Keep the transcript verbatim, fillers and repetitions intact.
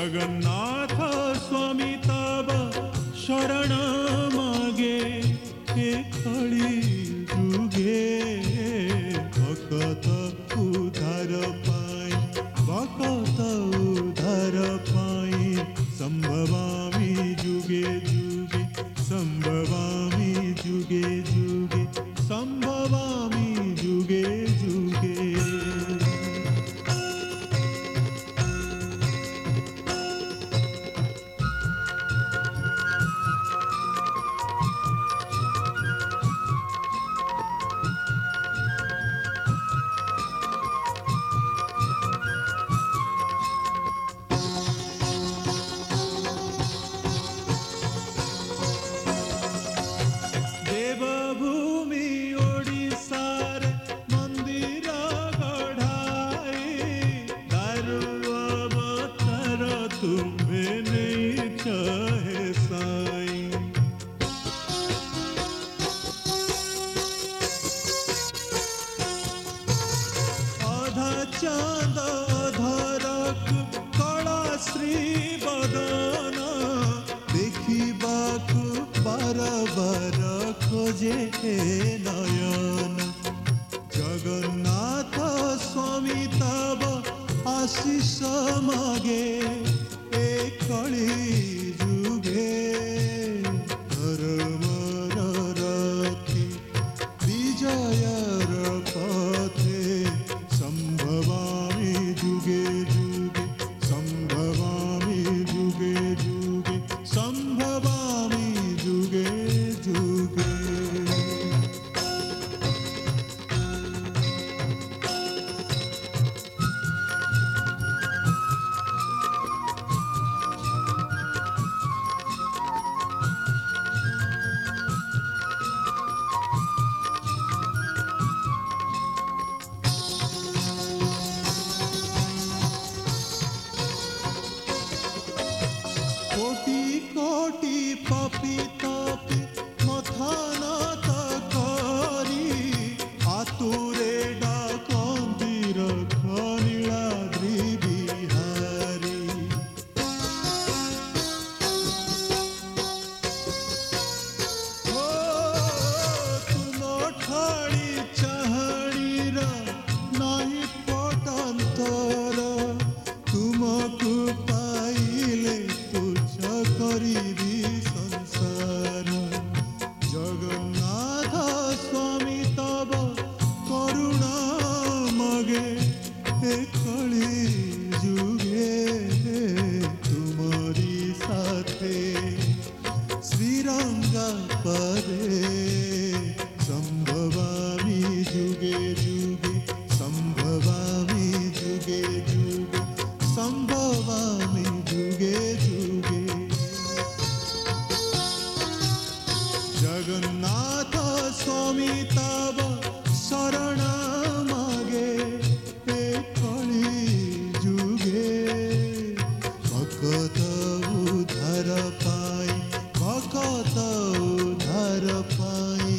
जगन्नाथ स्वामी तब शरण मागे हे कली जुगे भक्त उद्धार पाई भक्त उद्धार पाई संभवामि जुगे जुगे संभवामि जुगे जुगे संभवामि जुगे जुगे। देवभूमि ओडिशार मंदिर गढ़ाई दारु अवतार तुम्हें नहीं चाहे साई। अधा चांद अधरक कला श्री बदन देखिबाकु बार बार खोजे नयन जगन्नाथ स्वामी तब आशीष मागे ए कली जुगे धर्मर रथी विजयर पथे संभवामि जुगे जुगे संभवामि जुगे जुगे संभवामि जुगे जुगे। कोटि कोटि पापी तापी मथान करी आतुरे डाकंदी नीलाद्रि बिहारी। ओ तुम ठाड़ी चाहणीर नाही पटंतर तुमको पाइले करीबी संसार जगन्नाथ स्वामी तब करुणा मगे हे कली जुगे तुम्हारी साथे श्रीरंगा परे संभवामि जुगे जुगे संभवामि जुगे जुगे संभवामि जुगे जुगे। जगन्नाथ स्वामी तब शरण मागे हे कली जुगे भक्त उद्धार पाई भक्त उद्धार पाई